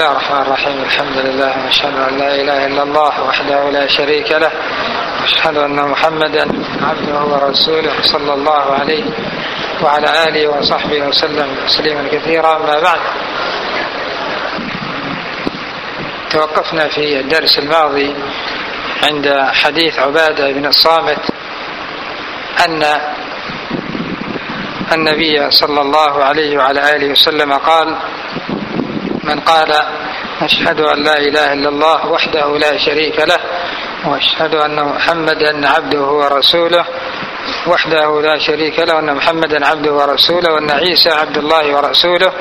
الله الرحمن الرحيم. الحمد لله وأشهد أن لا إله إلا الله وحده لا شريك له، وأشهد أن محمدا عبده ورسوله صلى الله عليه وعلى آله وصحبه وسلم تسليما كثيرا. ما بعد، توقفنا في الدرس الماضي عند حديث عبادة بن الصامت أن النبي صلى الله عليه وعلى آله وسلم قال: من قال أشهد أن لا إله إلا الله وحده لا شريك له وأشهد أن محمدا عبده ورسوله وحده لا شريك له وأن محمدا عبده ورسوله وأن عيسى عبد الله ورسوله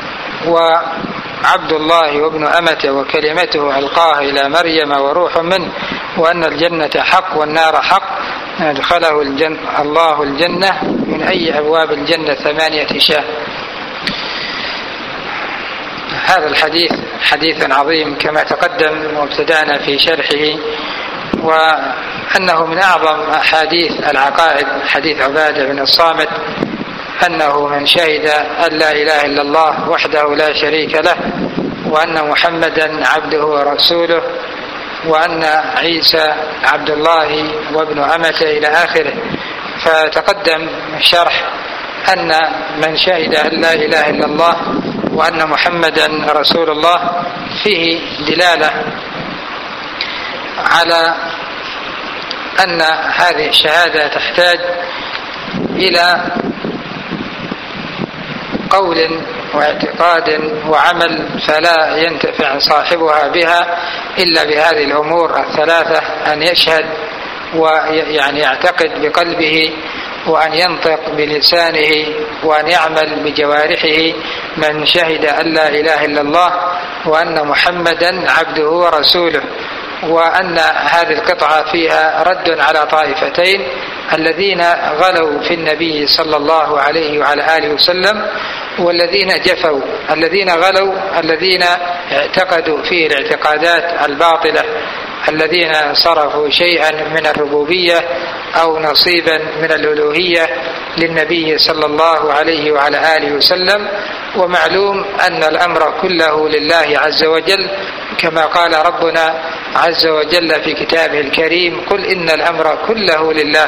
وعبد الله وابن أمته وكلمته ألقاها إلى مريم وروح منه، وأن الجنة حق والنار حق، أدخله الله الجنة من أي أبواب الجنة 8 شاة. هذا الحديث حديث عظيم كما تقدم وابتدأنا في شرحه، وأنه من أعظم أحاديث العقائد حديث عبادة بن الصامت، أنه من شهد أن لا إله إلا الله وحده لا شريك له وأن محمدا عبده ورسوله وأن عيسى عبد الله وابن أمته إلى آخره. فتقدم الشرح أن من شهد أن لا إله إلا الله وأن محمدا رسول الله فيه دلالة على أن هذه الشهادة تحتاج إلى قول واعتقاد وعمل، فلا ينتفع صاحبها بها إلا بهذه الأمور الثلاثة: أن يشهد ويعني يعتقد بقلبه، وأن ينطق بلسانه، وأن يعمل بجوارحه. من شهد أن لا إله إلا الله وأن محمدا عبده ورسوله. وأن هذه القطعة فيها رد على طائفتين: الذين غلوا في النبي صلى الله عليه وعلى آله وسلم، والذين جفوا. الذين غلوا الذين اعتقدوا فيه الاعتقادات الباطلة، الذين صرفوا شيئا من الربوبية أو نصيبا من الألوهية للنبي صلى الله عليه وعلى آله وسلم. ومعلوم أن الأمر كله لله عز وجل، كما قال ربنا عز وجل في كتابه الكريم: قل إن الأمر كله لله.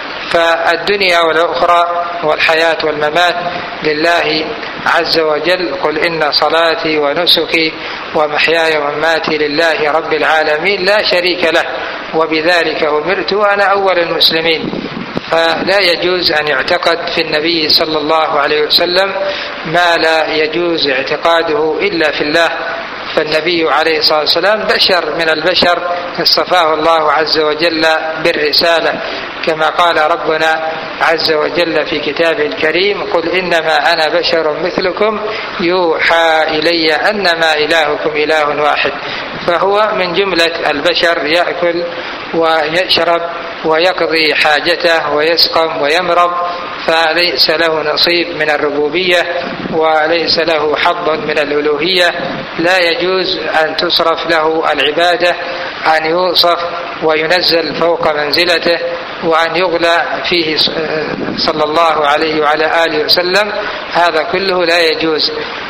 فالدنيا والأخرى والحياة والممات لله عز وجل. قل إن صلاتي ونسكي ومحياي ومماتي لله رب العالمين لا شريك له وبذلك أمرت وأنا أول المسلمين. فلا يجوز أن يعتقد في النبي صلى الله عليه وسلم ما لا يجوز اعتقاده إلا في الله. فالنبي عليه الصلاة والسلام بشر من البشر، اصطفاه الله عز وجل بالرسالة، كما قال ربنا عز وجل في كتابه الكريم: قل إنما أنا بشر مثلكم يوحى إلي أنما إلهكم إله واحد. فهو من جملة البشر، يأكل ويشرب ويقضي حاجته ويسقم ويمرض، فليس له نصيب من الربوبية وليس له حظ من الألوهية. لا يجوز أن تصرف له العبادة، أن يوصف وينزل فوق منزلته، وأن يغلى فيه صلى الله عليه وعلى آله وسلم. هذا كله لا يجوز.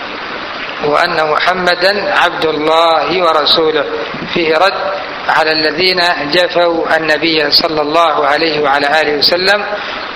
وأن محمدا عبد الله ورسوله فيه رد على الذين جفوا النبي صلى الله عليه وعلى آله وسلم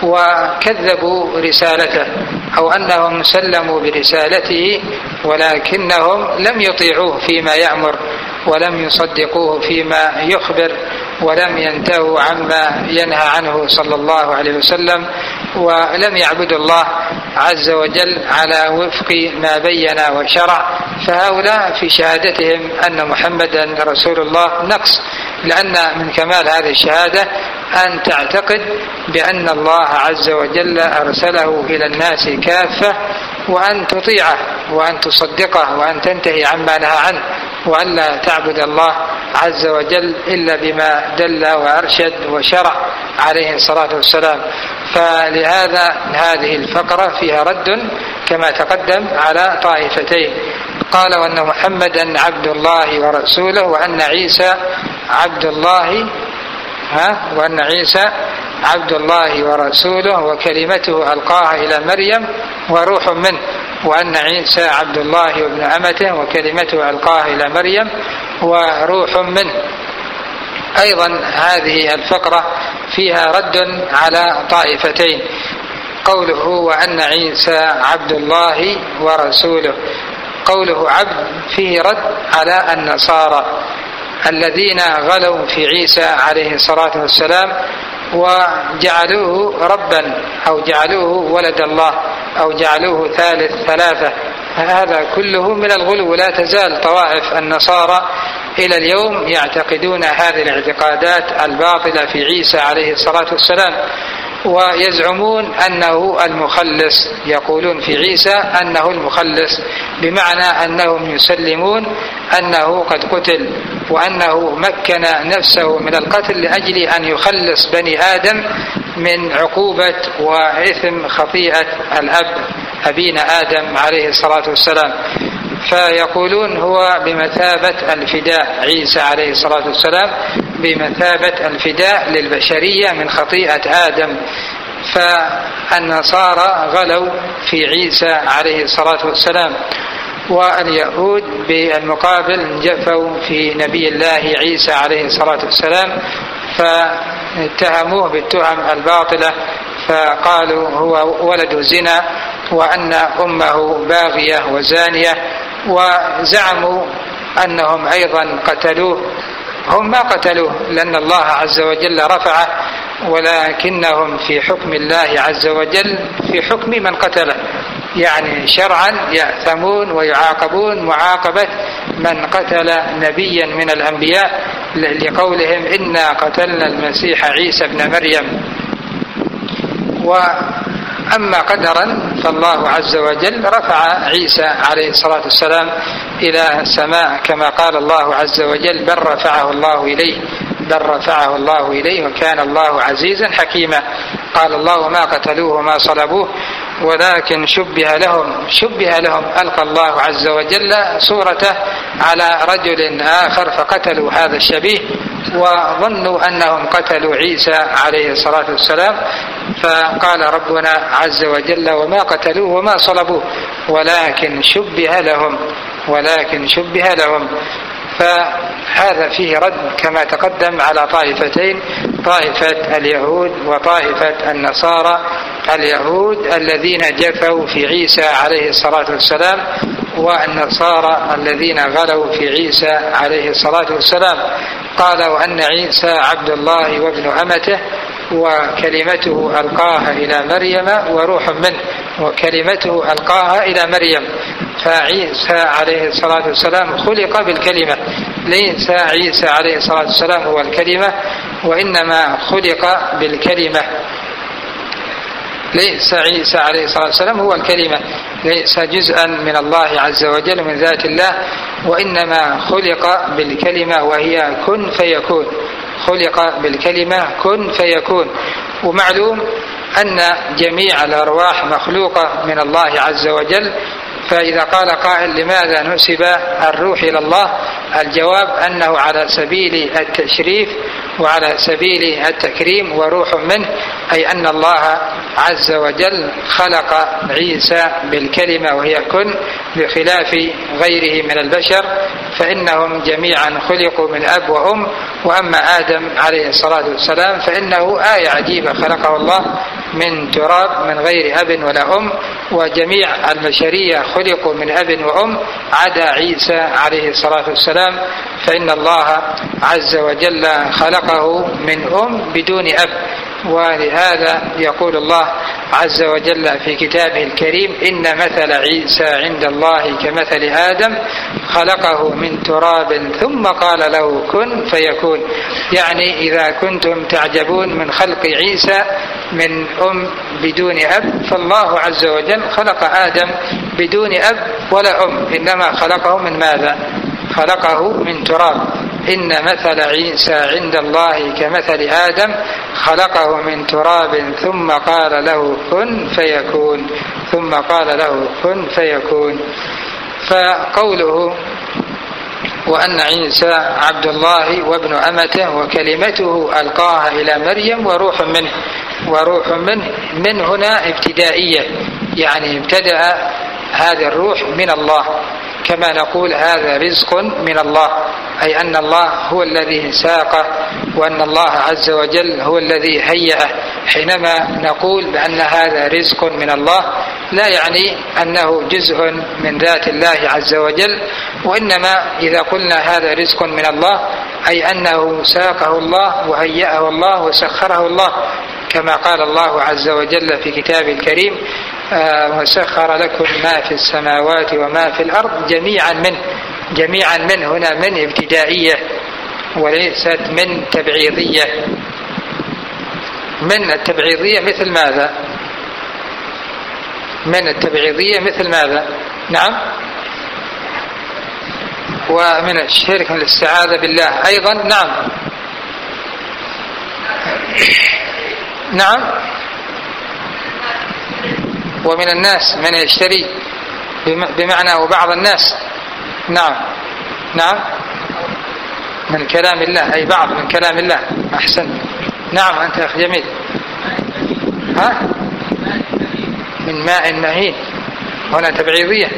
وكذبوا رسالته، أو أنهم سلموا برسالته ولكنهم لم يطيعوه فيما يأمر ولم يصدقوه فيما يخبر ولم ينتهوا عما ينهى عنه صلى الله عليه وسلم، ولم يعبدوا الله عز وجل على وفق ما بين وشرع. فهؤلاء في شهادتهم أن محمدا رسول الله نقص، لأن من كمال هذه الشهادة أن تعتقد بأن الله عز وجل أرسله إلى الناس كافة، وأن تطيعه وأن تصدقه وأن تنتهي عما نهى عنه، وأن لا تعبد الله عز وجل إلا بما دل وأرشد وشرع عليه الصلاة والسلام. فلهذا هذه الفقرة فيها رد كما تقدم على طائفتين. قال: وأن محمدا عبد الله ورسوله وأن عيسى عبد الله وأن عيسى عبد الله ورسوله وكلمته ألقاها إلى مريم وروح منه، وأن عيسى عبد الله وابن أمته وكلمته ألقاها إلى مريم وروح منه. أيضا هذه الفقرة فيها رد على طائفتين. قوله وأن عيسى عبد الله ورسوله، قوله عبد فيه رد على النصارى الذين غلوا في عيسى عليه الصلاة والسلام وجعلوه ربا أو جعلوه ولد الله أو جعلوه ثالث ثلاثة. هذا كله من الغلو. لا تزال طوائف النصارى إلى اليوم يعتقدون هذه الاعتقادات الباطلة في عيسى عليه الصلاة والسلام، ويزعمون أنه المخلص، يقولون في عيسى أنه المخلص، بمعنى أنهم يسلمون أنه قد قتل وأنه مكن نفسه من القتل لأجل أن يخلص بني آدم من عقوبة وإثم خطيئة الأب أبينا آدم عليه الصلاة والسلام. فيقولون هو بمثابة الفداء، عيسى عليه الصلاة والسلام بمثابة الفداء للبشرية من خطيئة آدم. فالنصارى غلوا في عيسى عليه الصلاة والسلام، واليهود بالمقابل جفوا في نبي الله عيسى عليه الصلاة والسلام فاتهموه بالتهم الباطلة، فقالوا هو ولد زنا وأن أمه باغية وزانية، وزعموا أنهم أيضا قتلوه. هم ما قتلوه لأن الله عز وجل رفعه، ولكنهم في حكم الله عز وجل في حكم من قتله، يعني شرعا يأثمون ويعاقبون معاقبة من قتل نبيا من الأنبياء، لقولهم إنا قتلنا المسيح عيسى بن مريم. وأما قدرا فالله عز وجل رفع عيسى عليه الصلاة والسلام إلى السماء كما قال الله عز وجل بل رفعه الله إليه وكان الله عزيزا حكيما. قال الله وما قتلوه وما صلبوه ولكن شبه لهم ألقى الله عز وجل صورته على رجل آخر فقتلوا هذا الشبيه وظنوا أنهم قتلوا عيسى عليه الصلاة والسلام، فقال ربنا عز وجل وما قتلوه وما صلبوه ولكن شبه لهم. فهذا فيه رد كما تقدم على طائفتين، طائفة اليهود وطائفة النصارى. اليهود الذين جفوا في عيسى عليه الصلاة والسلام، والنصارى الذين غلوا في عيسى عليه الصلاة والسلام. قال وأن عيسى عبد الله وابن أمته وكلمته ألقاها إلى مريم وروح منه، وكلمته ألقاها إلى مريم. فعيسى عليه الصلاة والسلام خلق بالكلمة، ليس عيسى عليه الصلاة والسلام هو الكلمة وإنما خلق بالكلمة. ليس عيسى عليه الصلاة والسلام هو الكلمة، ليس جزءا من الله عز وجل من ذات الله، وإنما خلق بالكلمة وهي كن فيكون. خلق بالكلمة كن فيكون. ومعلوم أن جميع الأرواح مخلوقة من الله عز وجل، فإذا قال قائل لماذا نسب الروح إلى الله؟ الجواب أنه على سبيل التشريف وعلى سبيل التكريم وروح منه، أي أن الله عز وجل خلق عيسى بالكلمة وهي كن، بخلاف غيره من البشر فإنهم جميعا خلقوا من أب وأم. وأما آدم عليه الصلاة والسلام فإنه آية عجيبة، خلقه الله من تراب من غير أب ولا أم، وجميع البشرية خلقوا من أب وأم عدا عيسى عليه الصلاة والسلام، فإن الله عز وجل خلقه من أم بدون أب. ولهذا يقول الله عز وجل في كتابه الكريم إن مثل عيسى عند الله كمثل آدم خلقه من تراب ثم قال له كن فيكون. يعني إذا كنتم تعجبون من خلق عيسى من أم بدون أب، فالله عز وجل خلق آدم بدون أب ولا أم، إنما خلقه من ماذا؟ خلقه من تراب. إن مثل عيسى عند الله كمثل آدم خلقه من تراب ثم قال له كن فيكون. فقوله وأن عيسى عبد الله وابن أمته وكلمته ألقاها إلى مريم وروح منه. وروح من هنا ابتدائية، يعني ابتدأ هذا الروح من الله، كما نقول هذا رزق من الله، أي أن الله هو الذي ساقه وأن الله عز وجل هو الذي هيئه. حينما نقول بأن هذا رزق من الله لا يعني أنه جزء من ذات الله عز وجل، وإنما إذا قلنا هذا رزق من الله أي أنه ساقه الله وهيئه الله وسخره الله، كما قال الله عز وجل في كتابه الكريم: وسخر لكم ما في السماوات وما في الأرض جميعا منه. جميعا منه هنا من ابتدائية وليست من تبعيضية. من التبعيضية مثل ماذا؟ من التبعيضية مثل ماذا؟ نعم. ومن الشرك الاستعاذة بالله أيضا. نعم نعم. ومن الناس من يشتري بمعنى وبعض الناس. نعم نعم. من كلام الله أي بعض من كلام الله. أحسن. نعم أنت أخ جميل. ها؟ من ماء مهين هنا تبعيضية.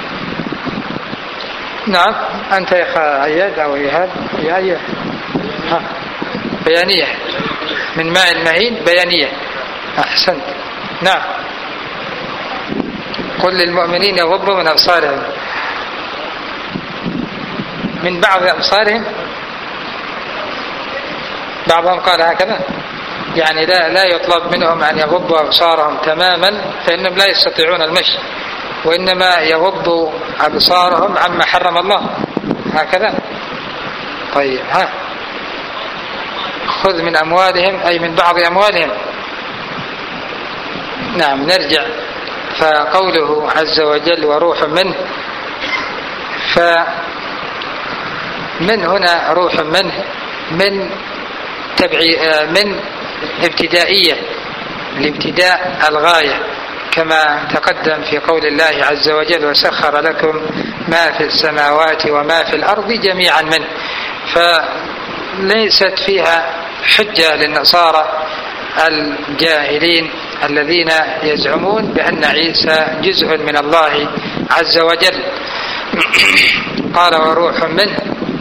نعم أنت يا أخ عياد أو إيهاب يا أيها. ها بيانية. من ماء مهين بيانية. أحسنت. نعم. قل للمؤمنين يغضوا من أبصارهم. من بعض أبصارهم. بعضهم قال هكذا، يعني لا يطلب منهم أن يغضوا أبصارهم تماما فإنهم لا يستطيعون المشي، وإنما يغضوا أبصارهم عما حرم الله هكذا. طيب ها، خذ من أموالهم أي من بعض أموالهم. نعم نرجع. فقوله عز وجل وروح منه، فمن هنا روح منه من ابتدائية، الابتداء الغاية، كما تقدم في قول الله عز وجل وسخر لكم ما في السماوات وما في الأرض جميعا منه. فليست فيها حجة للنصارى الجاهلين الذين يزعمون بأن عيسى جزء من الله عز وجل. قال وروح منه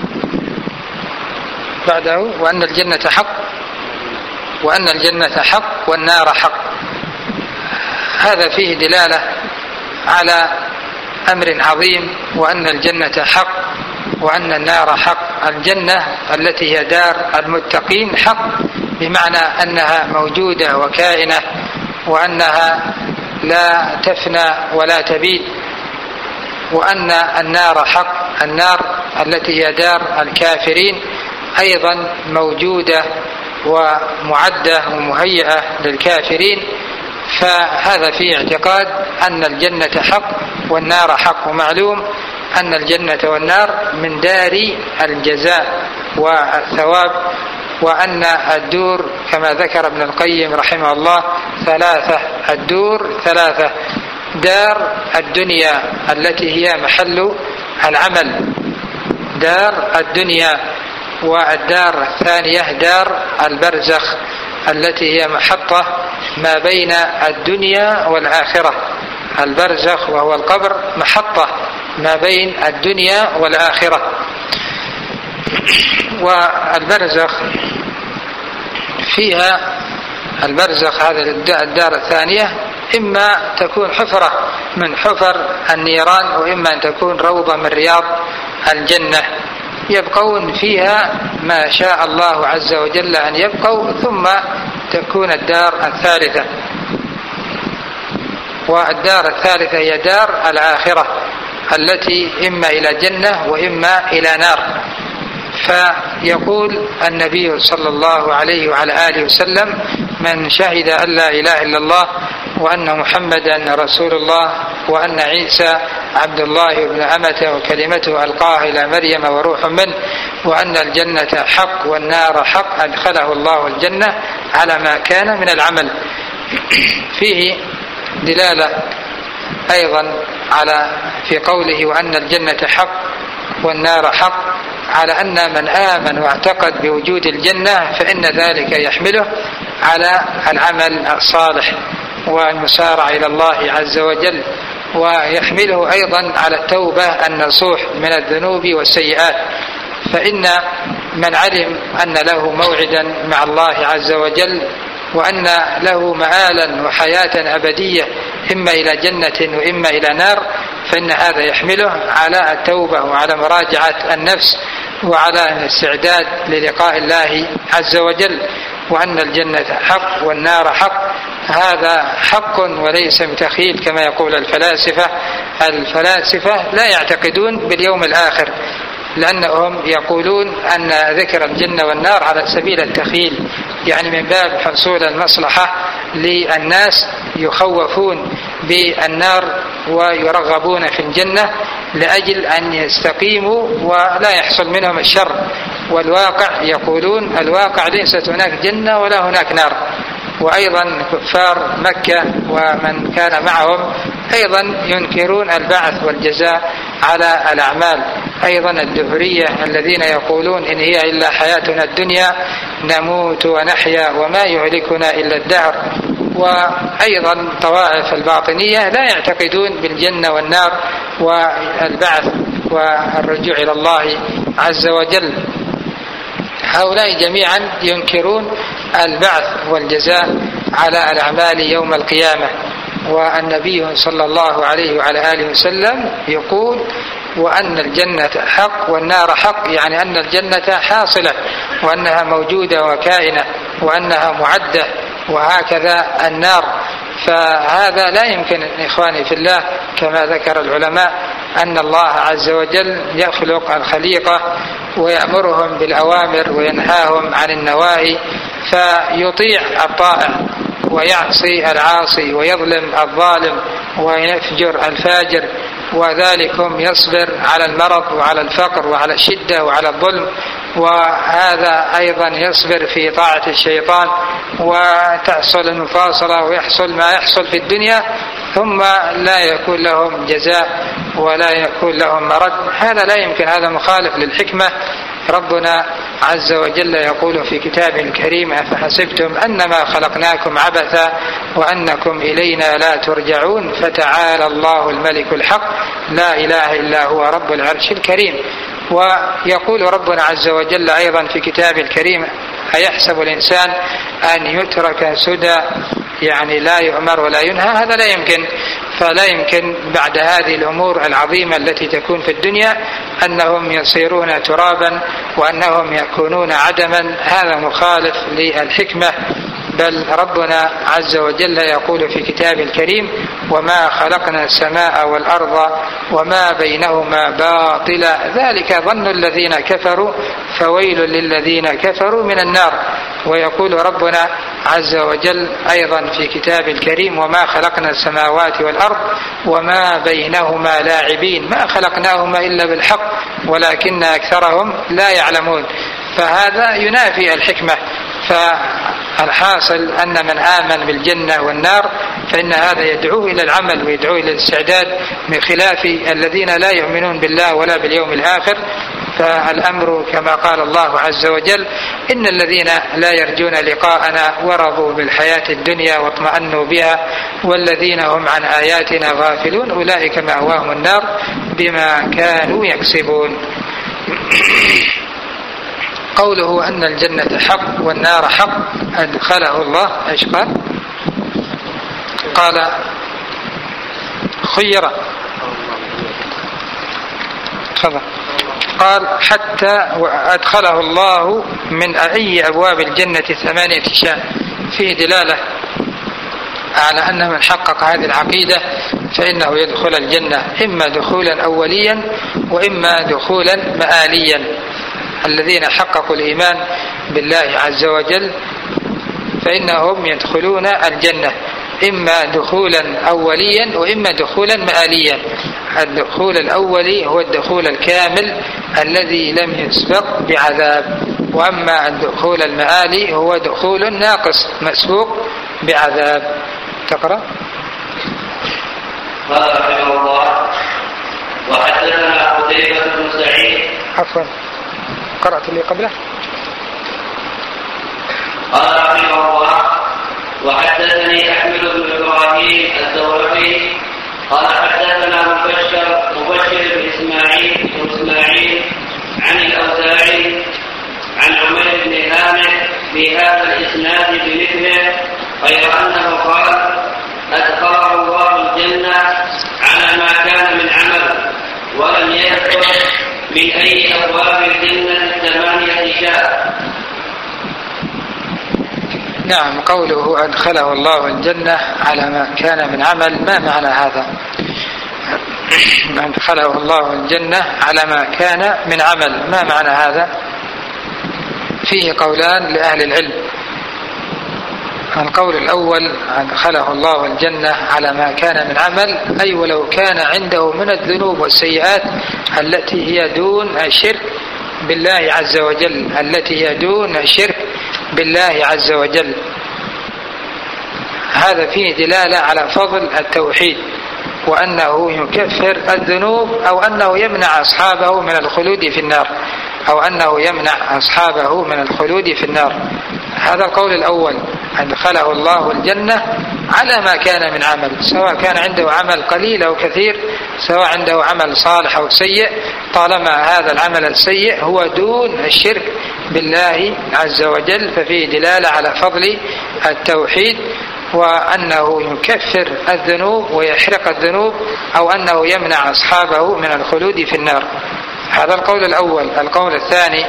بعده وأن الجنة حق، وأن الجنة حق والنار حق. هذا فيه دلالة على أمر عظيم، وأن الجنة حق وأن النار حق. الجنة التي هي دار المتقين حق، بمعنى أنها موجودة وكائنة، وأنها لا تفنى ولا تبيد. وأن النار حق، النار التي هي دار الكافرين أيضا موجودة ومعدة ومهيئة للكافرين. فهذا فيه اعتقاد أن الجنة حق والنار حق. ومعلوم أن الجنة والنار من دار الجزاء والثواب، وأن الدور كما ذكر ابن القيم رحمه الله ثلاثة. الدور ثلاثة: دار الدنيا التي هي محل العمل، دار الدنيا، والدار الثانية دار البرزخ التي هي محطة ما بين الدنيا والآخرة. البرزخ وهو القبر محطة ما بين الدنيا والآخرة. والبرزخ فيها البرزخ هذا الدار الثانية إما تكون حفرة من حفر النيران، وإما أن تكون روضة من رياض الجنة، يبقون فيها ما شاء الله عز وجل أن يبقوا، ثم تكون الدار الثالثة. والدار الثالثة هي دار الآخرة التي إما إلى جنة وإما إلى نار. فيقول النبي صلى الله عليه وعلى آله وسلم: من شهد أن لا إله إلا الله وأن محمدا رسول الله وأن عيسى عبد الله ابن أمته وكلمته ألقاها إلى مريم وروح منه وأن الجنة حق والنار حق أدخله الله الجنة على ما كان من العمل. فيه دلالة أيضا على في قوله وأن الجنة حق والنار حق، على أن من آمن واعتقد بوجود الجنة فإن ذلك يحمله على العمل الصالح والمسارعة إلى الله عز وجل، ويحمله أيضا على التوبة النصوح من الذنوب والسيئات. فإن من علم أن له موعدا مع الله عز وجل وأن له مآلا وحياة أبدية إما إلى جنة وإما إلى نار، فإن هذا يحمله على التوبة وعلى مراجعة النفس وعلى الاستعداد للقاء الله عز وجل، وأن الجنة حق والنار حق. هذا حق وليس بتخيل كما يقول الفلاسفة. الفلاسفة لا يعتقدون باليوم الآخر، لأنهم يقولون أن ذكر الجنة والنار على سبيل التخيل، يعني من باب حصول المصلحة للناس، يخوفون بالنار ويرغبون في الجنة لأجل أن يستقيموا ولا يحصل منهم الشر. والواقع يقولون الواقع ليست هناك جنة ولا هناك نار. وأيضا كفار مكة ومن كان معهم أيضا ينكرون البعث والجزاء على الأعمال. أيضا الدهرية الذين يقولون إن هي إلا حياتنا الدنيا نموت ونحيا وما يهلكنا إلا الدهر. وأيضا طوائف الباطنية لا يعتقدون بالجنة والنار والبعث والرجوع إلى الله عز وجل. هؤلاء جميعا ينكرون البعث والجزاء على الأعمال يوم القيامة. والنبي صلى الله عليه وعلى آله وسلم يقول وأن الجنة حق والنار حق، يعني أن الجنة حاصلة وأنها موجودة وكائنة وأنها معدة، وهكذا النار. فهذا لا يمكن إخواني في الله كما ذكر العلماء أن الله عز وجل يخلق الخليقة ويأمرهم بالأوامر وينهاهم عن النواهي، فيطيع الطائع ويعصي العاصي ويظلم الظالم ويفجر الفاجر، وذلكم يصبر على المرض وعلى الفقر وعلى الشدة وعلى الظلم، وهذا أيضا يصبر في طاعة الشيطان، وتحصل المفاصلة ويحصل ما يحصل في الدنيا ثم لا يكون لهم جزاء ولا يكون لهم مرد. هذا لا يمكن، هذا مخالف للحكمة. ربنا عز وجل يقول في كتابه الكريم أفحسبتم أنما خلقناكم عبثا وأنكم إلينا لا ترجعون فتعالى الله الملك الحق لا إله إلا هو رب العرش الكريم. ويقول ربنا عز وجل أيضا في كتابه الكريم أيحسب الإنسان أن يترك سدى، يعني لا يؤمر ولا ينهى. هذا لا يمكن. فلا يمكن بعد هذه الأمور العظيمة التي تكون في الدنيا أنهم يصيرون ترابا وأنهم يكونون عدما. هذا مخالف للحكمة. بل ربنا عز وجل يقول في كتابه الكريم وما خلقنا السماء والأرض وما بينهما باطلا ذلك ظن الذين كفروا فويل للذين كفروا من النار. ويقول ربنا عز وجل أيضا في كتابه الكريم وما خلقنا السماوات والأرض وما بينهما لاعبين ما خلقناهما إلا بالحق ولكن أكثرهم لا يعلمون. فهذا ينافي الحكمة. فالحاصل أن من آمن بالجنة والنار فإن هذا يدعوه إلى العمل ويدعوه إلى الاستعداد، من خلاف الذين لا يؤمنون بالله ولا باليوم الآخر. فالأمر كما قال الله عز وجل إن الذين لا يرجون لقاءنا ورضوا بالحياة الدنيا واطمأنوا بها والذين هم عن آياتنا غافلون أولئك مأواهم النار بما كانوا يكسبون. قوله أن الجنة حق والنار حق أدخله الله. إيش قال؟ قال خيرا. قال حتى أدخله الله من أي أبواب الجنة 8 شاء. فيه دلالة على أن من حقق هذه العقيدة فإنه يدخل الجنة إما دخولا أوليا وإما دخولا مآليا. الذين حققوا الإيمان بالله عز وجل فإنهم يدخلون الجنة إما دخولا أوليا وإما دخولا مآليا. الدخول الأولي هو الدخول الكامل الذي لم يسبق بعذاب، وأما الدخول المآلي هو دخول ناقص مسبوق بعذاب. تقرأ. قال رحمه الله وحدثنا قتيبة بن سعيد عفوا قرأت اللي قبله. قال رحمه الله: وحدثني أحمد بن إبراهيم الدورقي قال حدثنا مبشر بن إسماعيل عن الأوزاعي عن عمير بن هانئ في هذا الإسناد بمثله، غير أنه قال: أدخله الله الجنة على ما كان من عمل، ولم يذكر من أي أبواب الجنة 8 شاء. نعم، قوله أدخله الله الجنة على ما كان من عمل، ما معنى هذا؟ أدخله الله الجنة على ما كان من عمل، ما معنى هذا؟ فيه قولان لأهل العلم. القول الأول: أدخله الله الجنة على ما كان من عمل، أي ولو كان عنده من الذنوب والسيئات التي هي دون الشرك بالله عز وجل، التي هي دون الشرك بالله عز وجل. هذا فيه دلالة على فضل التوحيد، وأنه يكفر الذنوب، أو أنه يمنع أصحابه من الخلود في النار، أو أنه يمنع أصحابه من الخلود في النار. هذا القول الأول: أدخله الله الجنة على ما كان من عمل، سواء كان عنده عمل قليل أو كثير، سواء عنده عمل صالح أو سيء، طالما هذا العمل السيء هو دون الشرك بالله عز وجل، ففيه دلالة على فضل التوحيد، وأنه يكفر الذنوب ويحرق الذنوب، أو أنه يمنع أصحابه من الخلود في النار. هذا القول الأول. القول الثاني: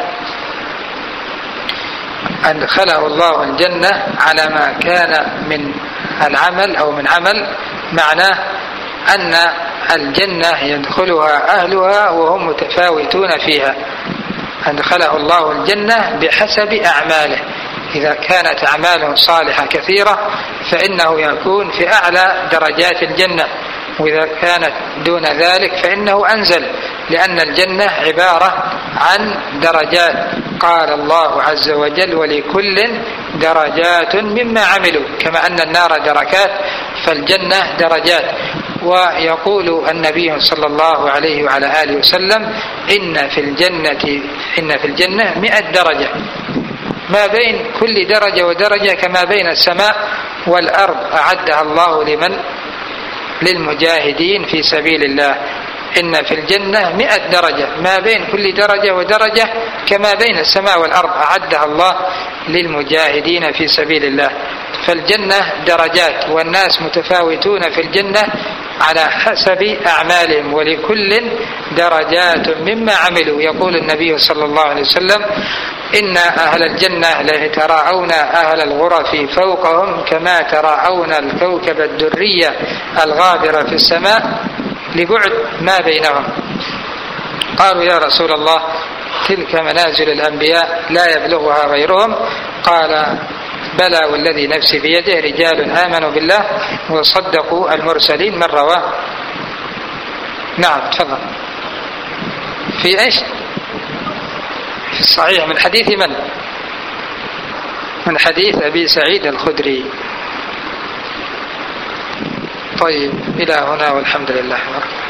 أدخله الله الجنة على ما كان من العمل أو من عمل، معناه أن الجنة يدخلها أهلها وهم متفاوتون فيها. أدخله الله الجنة بحسب أعماله، إذا كانت أعماله صالحة كثيرة فإنه يكون في أعلى درجات الجنة، وإذا كانت دون ذلك فإنه أنزل، لأن الجنة عبارة عن درجات. قال الله عز وجل: ولكل درجات مما عملوا، كما أن النار دركات فالجنة درجات. ويقول النبي صلى الله عليه وعلى آله وسلم: إن في الجنة 100 درجة، ما بين كل درجة ودرجة كما بين السماء والأرض أعدها الله للمجاهدين في سبيل الله. إن في الجنة 100 درجة، ما بين كل درجة ودرجة كما بين السماء والأرض أعدها الله للمجاهدين في سبيل الله. فالجنة درجات، والناس متفاوتون في الجنة على حسب أعمالهم، ولكل درجات مما عملوا. يقول النبي صلى الله عليه وسلم: إن أهل الجنة ليتراءون أهل الغرف فوقهم كما تراءون الكوكب الدري الغابر في السماء لبعد ما بينهم. قالوا: يا رسول الله، تلك منازل الأنبياء لا يبلغها غيرهم. قال: بلى والذي نفسي بيده، رجال آمنوا بالله وصدقوا المرسلين. من رواه؟ نعم تفضل. في إيش؟ في الصحيح من حديث من؟ من حديث أبي سعيد الخدري. طيب، إلى هنا والحمد لله.